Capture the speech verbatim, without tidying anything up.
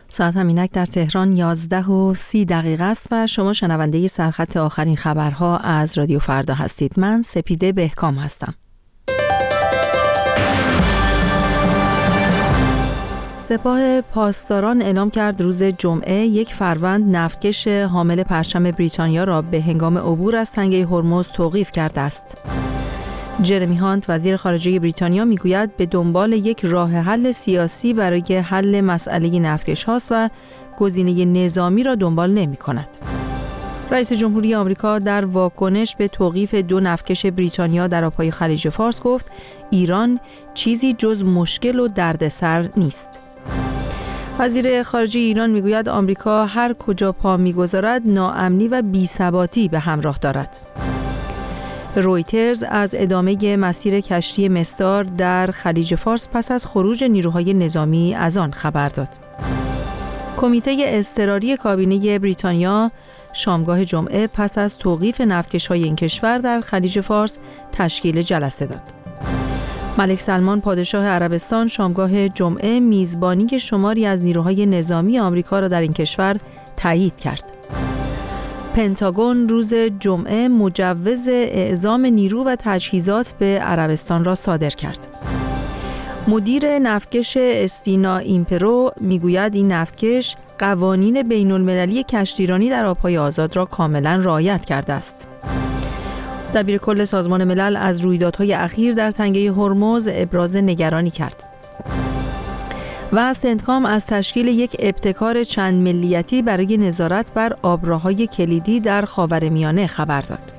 ساعت همینک در تهران یازده و سی دقیقه است و شما شنونده سرخط آخرین خبرها از رادیو فردا هستید. من سپیده بهکام هستم. سپاه پاسداران اعلام کرد روز جمعه یک فروند نفتکش حامل پرچم بریتانیا را به هنگام عبور از تنگه هرمز توقیف کرده است. جرمی هانت وزیر خارجه بریتانیا میگوید به دنبال یک راه حل سیاسی برای حل مسئله نفتکش هاست و گزینه نظامی را دنبال نمی کند. رئیس جمهوری آمریکا در واکنش به توقیف دو نفتکش بریتانیا در آبهای خلیج فارس گفت ایران چیزی جز مشکل و دردسر نیست. وزیر خارجه ایران میگوید آمریکا هر کجا پا میگذارد ناامنی و بی‌ثباتی به همراه دارد. رویترز از ادامه مسیر کشتی مستار در خلیج فارس پس از خروج نیروهای نظامی از آن خبر داد. کمیته اضطراری کابینه بریتانیا شامگاه جمعه پس از توقیف نفتکش‌های این کشور در خلیج فارس تشکیل جلسه داد. ملک سلمان پادشاه عربستان شامگاه جمعه میزبانی شماری از نیروهای نظامی آمریکا را در این کشور تایید کرد. پنتاگون روز جمعه مجوز اعزام نیرو و تجهیزات به عربستان را صادر کرد. مدیر نفتکش استینا ایمپرو میگوید این نفتکش قوانین بین المللی کشتیرانی در آبهای آزاد را کاملا رعایت کرده است. دبیرکل سازمان ملل از رویدادهای اخیر در تنگه هرمز ابراز نگرانی کرد. و سنتکام از تشکیل یک ابتکار چند ملیتی برای نظارت بر آبراهای کلیدی در خاورمیانه خبر داد.